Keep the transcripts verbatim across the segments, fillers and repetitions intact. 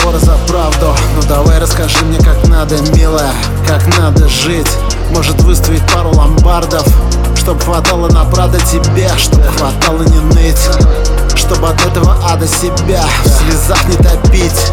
разговоры за правду. Ну давай расскажи мне, как надо, милая, как надо жить. Может выставить пару ломбардов, чтоб хватало на Прадо тебе, чтоб хватало не ныть, чтобы от этого ада себя в слезах не топить.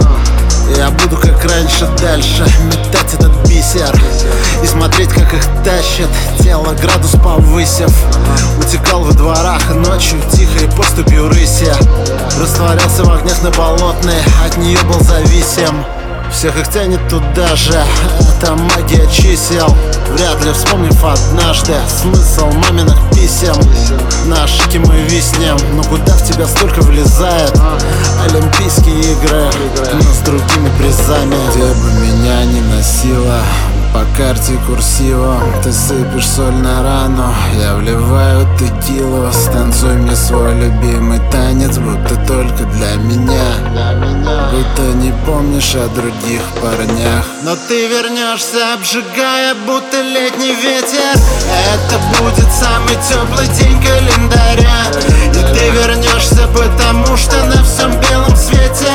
Я буду как раньше дальше метать этот бисер и смотреть, как их тащит, тело градус повысив. Утекал во дворах ночью тихо и поступью рыси. Растворялся в огнях на Болотной, от нее был зависим. Всех их тянет туда же, это магия чисел. Вряд ли вспомнив однажды смысл маминых писем. На ошибке мы виснем, но куда в тебя столько влезает? Олимпийские игры, но с другими призами. Где бы меня ни носило, по карте курсивом ты сыпешь соль на рану, я вливаю текилу. Станцуй мне свой любимый танец, будто только для меня, будто не помнишь о других парнях. Но ты вернешься, обжигая, будто летний ветер. Это будет самый теплый день календаря. И ты вернешься, потому что на всем белом свете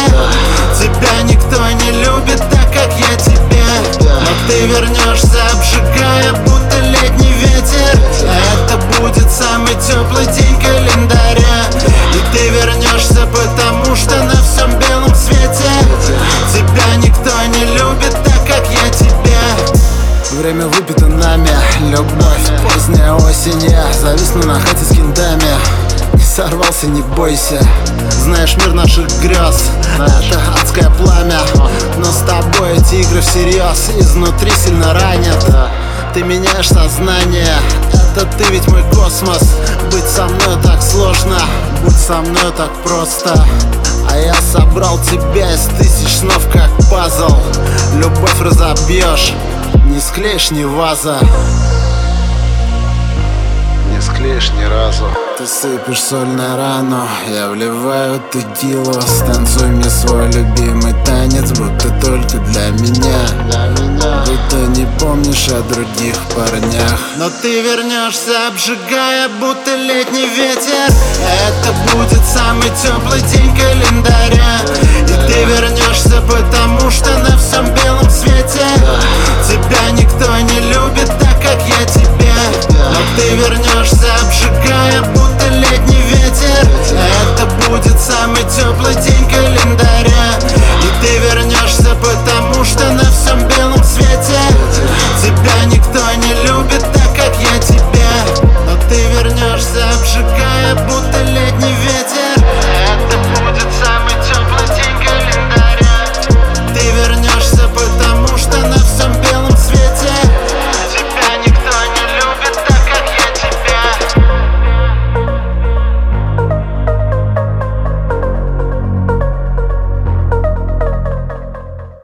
тебя никто не любит так, как я тебя. Но ты вернешься, обжигая, будто летний ветер. Это будет самый теплый день календаря. И ты вернешься, потому что на всем белом свете тебя никто не любит так, как я тебя. Время выпито нами, любовь, поздняя осень. Я зависну на хате с кентами. Не сорвался, не бойся. Знаешь, мир наших грез — это адское пламя. Но с тобой эти игры всерьез изнутри сильно ранят. Ты меняешь сознание, это ты ведь мой космос. Быть со мной так сложно, будь со мной так просто. А я собрал тебя из тысяч снов, как пазл. Любовь разобьешь, не склеишь ни ваза, не склеишь ни разу. Ты сыпешь соль на рану, я вливаю текилу. Станцуй мне свой любимый танец, будто только для меня, будто не помнишь о других парнях. Но ты вернешься, обжигая, будто летний ветер. Это будет самый теплый день календаря.